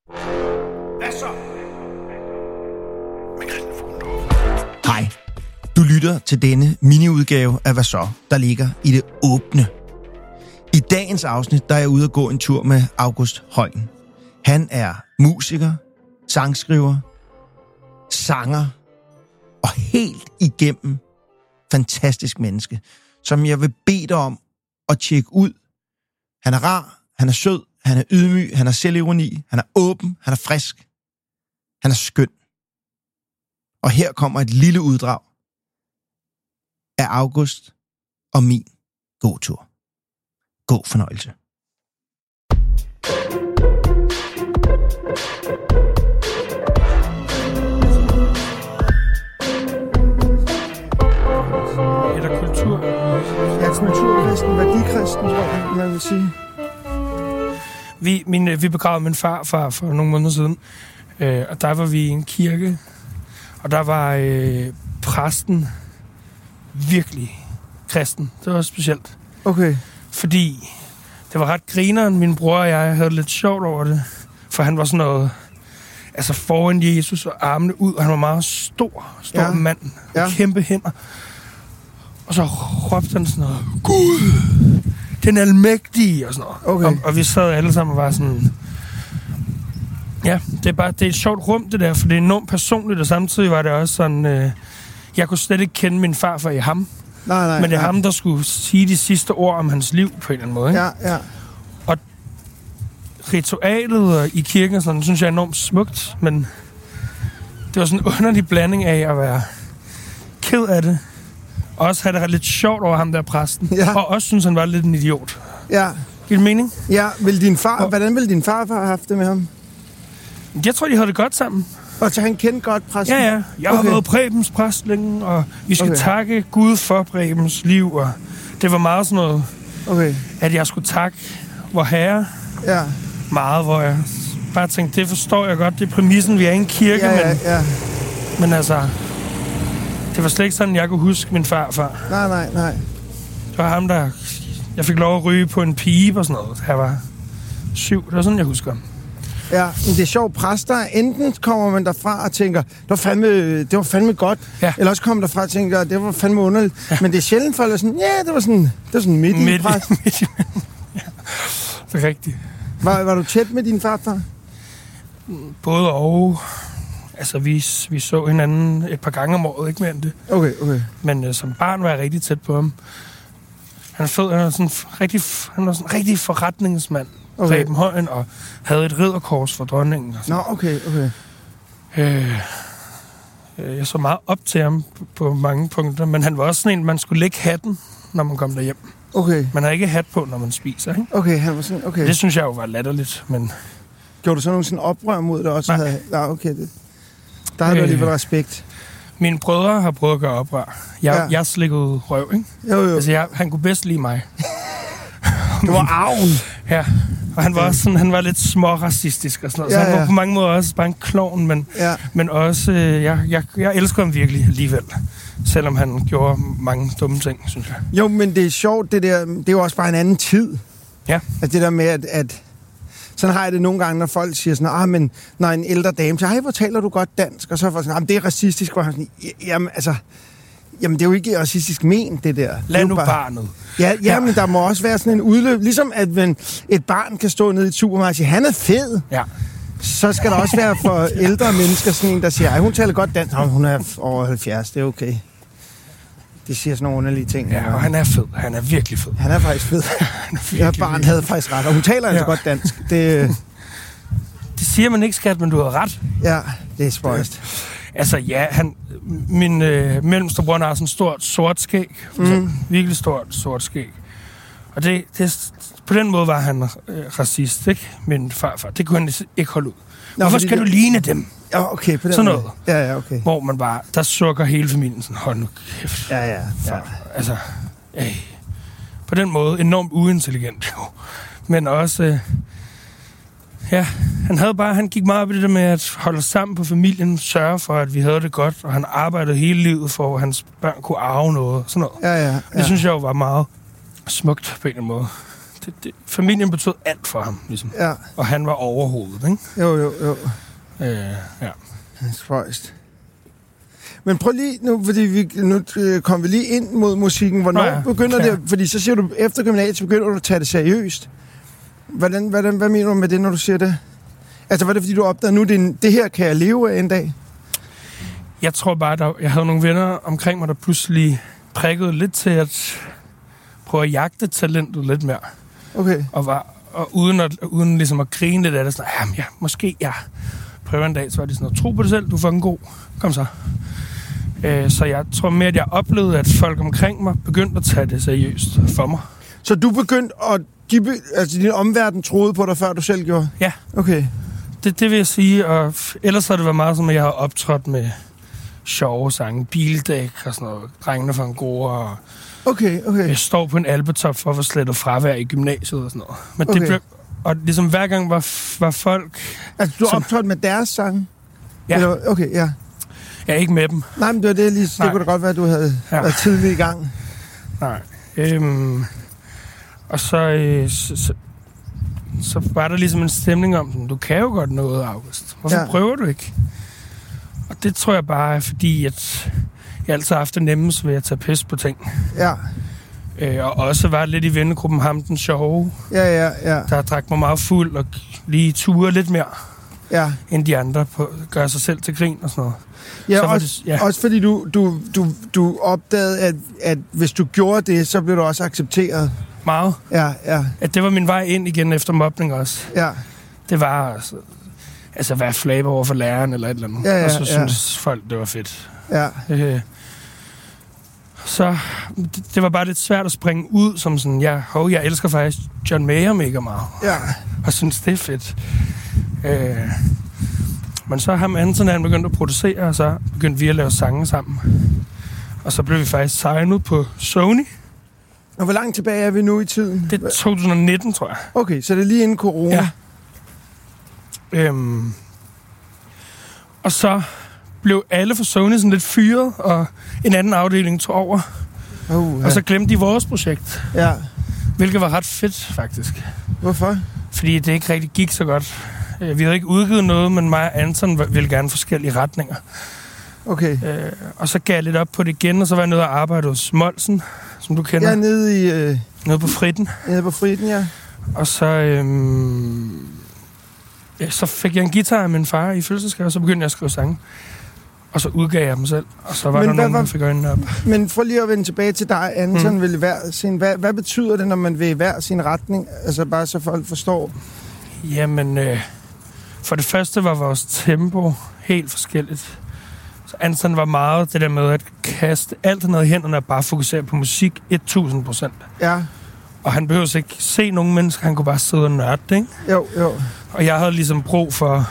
Hvad så? Hej. Du lytter til denne miniudgave af Hvad så, der ligger i det åbne. I dagens afsnit, der er jeg ude at gå en tur med August Højen. Han er musiker, sangskriver, sanger og helt igennem fantastisk menneske, som jeg vil bede dig om at tjekke ud. Han er rar, han er sød, han er ydmyg, han er selvironi, han er åben, han er frisk, han er skøn. Og her kommer et lille uddrag af August og min gåtur. God fornøjelse. Eller kultur. Ja, kulturkristen, værdikristen, tror jeg, man vil sige. Vi begravede min far for nogle måneder siden, og der var vi i en kirke, og der var præsten virkelig kristen. Det var specielt. Okay. Fordi det var ret grineren. Min bror og jeg havde lidt sjovt over det, for han var sådan noget, altså foran Jesus og armene ud, og han var meget stor mand, med kæmpe hænder. Og så råbte han sådan noget, Gud, den almægtige, og sådan noget. Okay. Og vi sad alle sammen og var sådan, ja, det er et sjovt rum, det der, for det er enormt personligt, og samtidig var det også sådan, jeg kunne slet ikke kende min farfar i ham. Nej, men det er ham, der skulle sige de sidste ord om hans liv på en eller anden måde. Ikke? Ja. Og ritualet i kirken og sådan, synes jeg er enormt smukt, men det var sådan en underlig blanding af at være ked af det, og også have det lidt sjovt over ham der præsten, og også synes han var lidt en idiot. Ja. Giver det mening? Ja, hvordan ville din farfar have haft det med ham? Jeg tror, de havde det godt sammen. Og så han kendte godt præsten? Ja. Jeg har været Prebens præst længe, og vi skal takke Gud for Prebens liv, og det var meget sådan noget, at jeg skulle takke vor Herre meget, hvor jeg bare tænkte, det forstår jeg godt, det er præmissen, vi er i en kirke, men altså, det var slet ikke sådan, jeg kunne huske min farfar. Nej. Det var ham, der, jeg fik lov at ryge på en pibe og sådan noget, jeg var 7, det var sådan, jeg husker ham. Ja, men det er sjovt, præster, enten kommer man derfra og tænker, det var fandme godt, eller også kommer derfra og tænker, det var fandme underligt. Ja. Men det er sjældent, folk er sådan, det var sådan midt i præst. Ja, det er rigtigt. Var du tæt med din farfar? Både og. Altså, vi så hinanden et par gange om året, ikke mere end det. Okay. Men som barn var jeg rigtig tæt på ham. Han var sådan en rigtig forretningsmand. Preben Højen, og havde et ridderkors for dronningen. Nå, okay. Jeg så meget op til ham på mange punkter, men han var også sådan en, man skulle lægge hatten, når man kom derhjem. Okay. Man har ikke hat på, når man spiser, ikke? Okay, han var sådan, okay. Det synes jeg jo var latterligt, men... Gjorde du så nogen sådan oprør mod det også? Nej. Okay. Der havde du alligevel respekt. Mine brødre har prøvet at gøre oprør. Jeg slikkede røv, ikke? Jo. Altså, han kunne bedst lide mig. Det var arven. Ja, og han var også sådan, han var lidt småracistisk og sådan noget. Så han var på mange måder også bare en klovn, men også, jeg elsker ham virkelig alligevel. Selvom han gjorde mange dumme ting, synes jeg. Jo, men det er sjovt, det der, det er jo også bare en anden tid. Ja. Altså det der med, at sådan har jeg det nogle gange, når folk siger sådan, men når en ældre dame siger, hvor taler du godt dansk? Og så er folk sådan, det er racistisk. Og han sådan, jamen, det er jo ikke racistisk men, det der. Lad nu barnet. Ja, men der må også være sådan en udløb. Ligesom at et barn kan stå nede i et supermarked og sige, han er fed. Ja. Så skal der også være for ældre mennesker sådan en, der siger, hun taler godt dansk. Hun er over 70, det er okay. Det siger sådan nogle underlige ting. Ja, og han er fed. Han er virkelig fed. Han er faktisk fed. Barn havde faktisk ret, og hun taler altså godt dansk. Det siger man ikke, skat, men du har ret. Ja, det er spøjst. Altså min mellemste bror har sådan et stort sort skæg. Virkelig stort sort skæg. Og det, på den måde var han racist, ikke? Min farfar. Det kunne han ikke holde ud. Hvorfor skal du ligne dem? Ja, okay, på den sådan måde. noget. Ja, okay. Hvor man bare, der sukker hele familien sådan, hold nu kæft. Ja. Altså, på den måde enormt uintelligent, jo. Men også, han gik meget op i det der med at holde sammen på familien, sørge for, at vi havde det godt, og han arbejdede hele livet for, at hans børn kunne arve noget, sådan noget. Ja. Det synes jeg jo var meget smukt på en eller anden måde. familien betød alt for ham, ligesom. Ja. Og han var overhovedet, ikke? Jo. Ja. Spøjst. Men prøv lige nu, fordi nu kom vi lige ind mod musikken. Hvornår begynder det? Fordi så siger du, efter gymnasiet begynder du at tage det seriøst. Hvad mener du med det, når du siger det? Altså, var det fordi, du opdagede nu, det her kan jeg leve af en dag? Jeg tror bare, jeg havde nogle venner omkring mig, der pludselig prikkede lidt til at prøve at jagte talentet lidt mere. Okay. Og uden ligesom at grine lidt af det, sådan, jamen ja, måske jeg prøver en dag, så var det sådan noget, tro på dig selv, du er fucking god, kom så. Så jeg tror mere, at jeg oplevede, at folk omkring mig begyndte at tage det seriøst for mig. Så du begyndte at... Altså, din omverden troede på dig, før du selv gjorde? Ja. Okay. Det vil jeg sige, og ellers har det været meget som, at jeg har optrådt med sjove sange, bildæk og sådan noget, drengene fra en gode, og okay. Jeg står på en alpetop for at få slettet fravær i gymnasiet og sådan noget. Men det blev, og ligesom hver gang var folk... Altså, du optrådte med deres sange? Ja. Eller, okay, ja. Ja, ikke med dem. Nej, men det var det lige... Det kunne da godt være, at du havde været tidlig i gang. Nej. Og så var der ligesom en stemning om, du kan jo godt noget, August. Hvorfor prøver du ikke? Og det tror jeg bare er fordi, at jeg altid har haft det nemmest ved at tage pis på ting. Ja. Og også var lidt i vennegruppen ham den sjove. Ja. Der drak mig meget fuld og lige ture lidt mere. Ja. End de andre på gør sig selv til grin og sådan noget. Ja, så også fordi du opdagede, at hvis du gjorde det, så blev du også accepteret. Meget. Ja. At det var min vej ind igen efter mobning også. Ja. Det var altså være flavor over for læreren eller et eller andet. Ja, og så synes folk, det var fedt. Ja. Så det var bare lidt svært at springe ud som sådan, jeg elsker faktisk John Mayer mega meget. Ja. Og synes, det er fedt. Men så ham Anton, han begyndte at producere, og så begyndte vi at lave sange sammen. Og så blev vi faktisk signet på Sony. Og hvor langt tilbage er vi nu i tiden? Det er 2019, tror jeg. Okay, så det er lige inden corona. Ja. Og så blev alle fra Sony sådan lidt fyret, og en anden afdeling tog over. Og så glemte de vores projekt. Ja. Hvilket var ret fedt, faktisk. Hvorfor? Fordi det ikke rigtig gik så godt. Vi havde ikke udgivet noget, men mig og Anton ville gerne forskellige retninger. Okay. Og så gav jeg lidt op på det igen, og så var jeg nede og arbejde hos Molsen, som du kender. Ja, nede på Fritten. Nede på Fritten, ja. Og så, så fik jeg en guitar af min far i fødselsdagsgave, og så begyndte jeg at skrive sange. Og så udgav jeg dem selv, og så var der nogen, der fik øjnene op. Men for lige at vende tilbage til dig, Anton, vil hver sin... Hvad betyder det, når man vil hver sin retning? Altså bare så folk forstår. Jamen, for det første var vores tempo helt forskelligt. Så Anton var meget det der med at kaste alt ned i hænderne og bare fokusere på musik 1000%. Ja. Og han behøvede ikke se nogen mennesker, han kunne bare sidde og nørde det, ikke? Jo. Og jeg havde ligesom brug for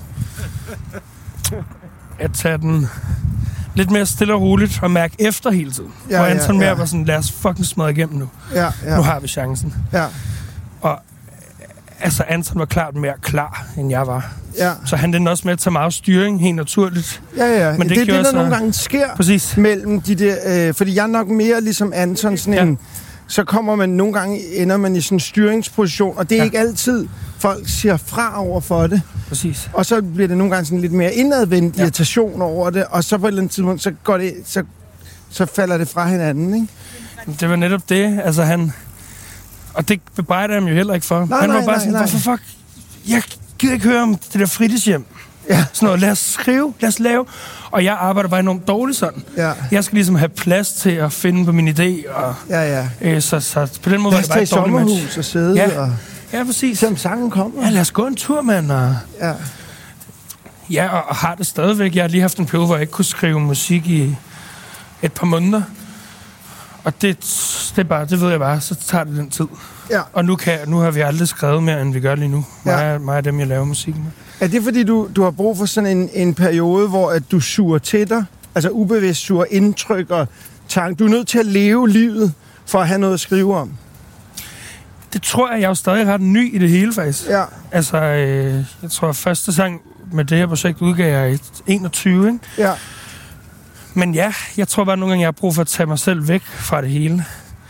at tage den lidt mere stille og roligt og mærke efter hele tiden. Ja, og Anton mere var sådan, lad os fucking smadre igennem nu. Ja. Nu har vi chancen. Ja. Og altså, Anton var klart mere klar, end jeg var. Ja. Så han den også med at tage meget styring, helt naturligt. Ja. Men det er det, der nogle gange sker. Præcis. Mellem de der... fordi jeg er nok mere ligesom Anton, sådan en... Så kommer man nogle gange, ender man i sådan en styringsposition, og det er ikke altid, folk siger fra over for det. Præcis. Og så bliver det nogle gange sådan lidt mere indadvendt irritation over det, og så på et eller andet tidspunkt, så går det, så falder det fra hinanden, ikke? Det var netop det, altså han... Og det bebrejder jeg ham jo heller ikke for. Han var bare sådan, hvorfor fuck? Jeg gider ikke høre om det der fritidshjem. Ja. Sådan noget, lad os skrive, lad os lave. Og jeg arbejder bare enormt dårligt sådan. Ja. Jeg skal ligesom have plads til at finde på min idé. Og, så på den måde var det bare et dårligt match. Lad os tage og sidde og... Ja, præcis. Som sangen kommer. Ja, lad os gå en tur, mand. Og... Ja, og har det stadigvæk. Jeg har lige haft en periode, hvor jeg ikke kunne skrive musik i et par måneder. Og det ved jeg bare, så tager det den tid. Ja. Og nu har vi aldrig skrevet mere, end vi gør lige nu. Mig og dem, jeg laver musik med. Er det fordi, du har brug for sådan en periode, hvor at du suger til dig? Altså ubevidst suger indtryk og tanke. Du er nødt til at leve livet, for at have noget at skrive om. Det tror jeg er jo stadig ret ny i det hele, faktisk. Ja. Altså, jeg tror, første sang med det her projekt udgav jeg i 21, ikke? Ja. Men ja, jeg tror bare nogle gange, jeg har brug for at tage mig selv væk fra det hele.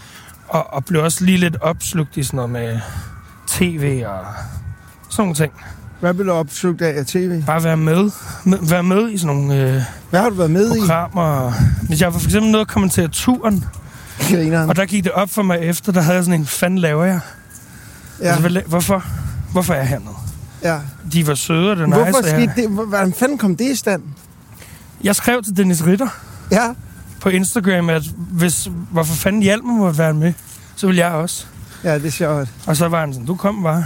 Og blev også lige lidt opslugt i sådan noget med tv og sådan nogle ting. Hvad blev du opslugt af tv? Bare være med i sådan nogle hvad har du været med programmer. Hvis jeg var for eksempel nødt at kommentere turen, og der gik det op for mig efter, der havde jeg sådan en, fanden laver jeg? Ja. Altså, hvorfor er jeg hernede? Ja. De var søde, og det nice. Hvorfor skete det? Hvordan fanden kom det i stand? Jeg skrev til Dennis Ritter på Instagram, at hvorfor fanden hjalp mig at være med, så ville jeg også. Ja, det er sjovt. Og så var han sådan, du kom bare.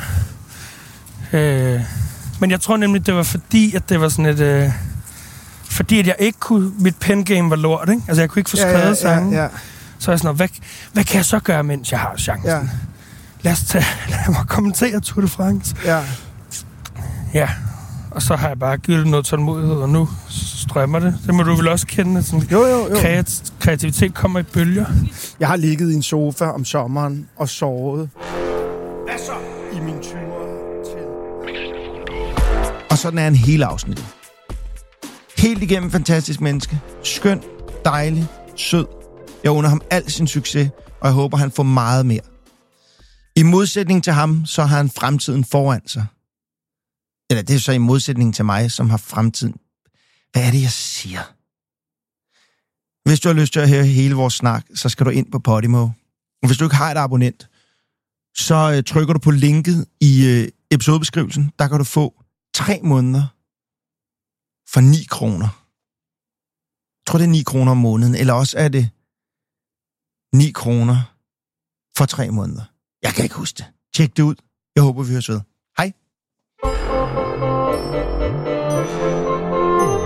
Men jeg tror nemlig, det var fordi, at det var sådan et... fordi at jeg ikke kunne... Mit pengame var lort, ikke? Altså, jeg kunne ikke få skrevet sangen. Ja. Så er jeg sådan, hvad kan jeg så gøre, mens jeg har chancen? Ja. Lad mig kommentere Tour de France. Ja. Ja. Og så har jeg bare givet noget tålmodighed, og nu strømmer det. Det må du vel også kende. Sådan jo. Kreativitet kommer i bølger. Jeg har ligget i en sofa om sommeren og sovet. Hvad så? I min tur til... Og sådan er en hel afsnit. Helt igennem fantastisk menneske. Skøn, dejlig, sød. Jeg under ham al sin succes, og jeg håber, han får meget mere. I modsætning til ham, så har han fremtiden foran sig. Eller det er så i modsætning til mig, som har fremtiden. Hvad er det, jeg siger? Hvis du har lyst til at høre hele vores snak, så skal du ind på Podimo. Og hvis du ikke har et abonnent, så trykker du på linket i episodebeskrivelsen. Der kan du få 3 måneder for 9 kroner. Jeg tror, det er 9 kroner om måneden, eller også er det 9 kroner for 3 måneder. Jeg kan ikke huske det. Tjek det ud. Jeg håber, vi høres ved. Hej.